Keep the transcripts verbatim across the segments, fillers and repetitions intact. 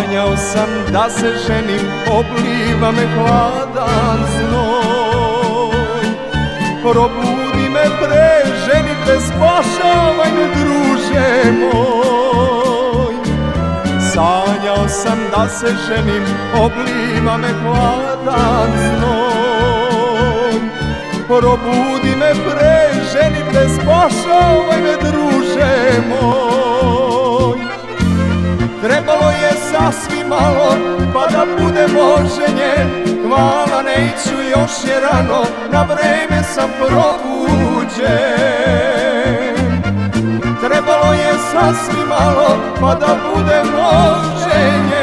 Sanjao sam da se ženim, obliva me hladan znoj. Probudi me pre ženitbe, spašavaj me druže moj. Sanjao sam da se ženim, obliva me hladan znoj. Probudi me pre ženitbe, spašavaj me druže moj. Trebalo je sasvim malo pa da budem oženjen, hvala neću još je rano, na vreme sam probuđen. Trebalo je sasvim malo pa da budem oženjen,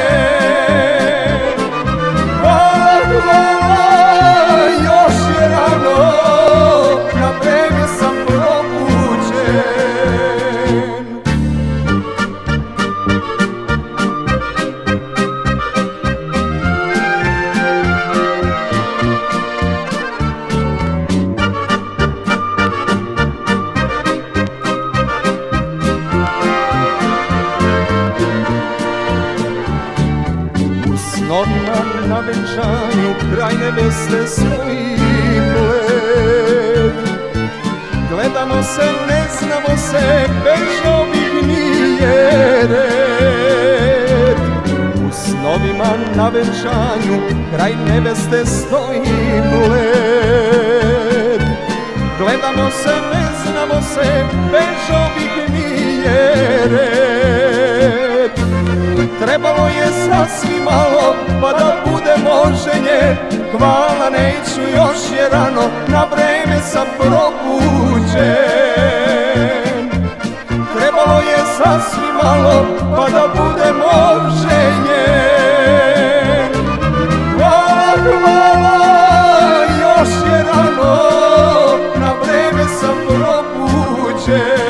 hvala, hvala, još je rano, na vreme sam probuđen. Snovima na venčanju kraj neveste stoji bled. Gledamo se, ne znamo se, bežao bih nije red. U snovima na venčanju kraj neveste stoji bled. Gledamo se, ne znamo se, bežao bih nije red. Trebalo je sasvim malo pa da budem oženjen, hvala neću još je rano, na vreme sam probuđen. Trebalo je sasvim malo pa da budem oženjen, hvala, hvala, još je rano, na vreme sam probuđen.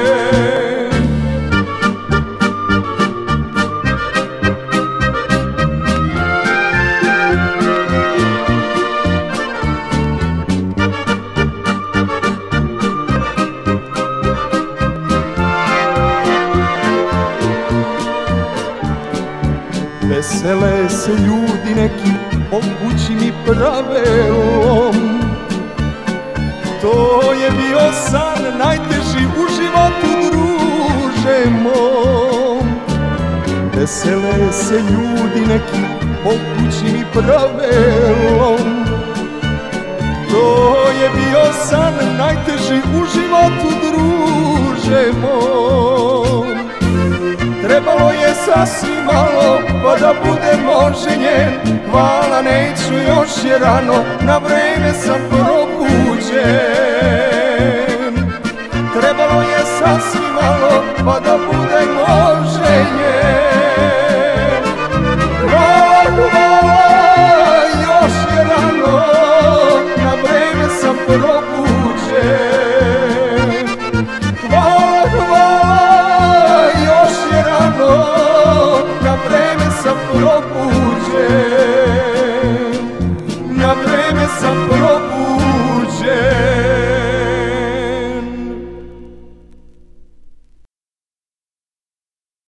Vesele se ljudi neki, po kući mi prave lom. To je bio san najteži u životu druže mom. Vesele se ljudi neki, po kući mi prave lom. To je bio san najteži u životu druže mom. Trebalo je sasvim malo pa da budem oženjen, hvala neću još je rano, na vreme sam probuđen. Trebalo je sasvim malo pa da budem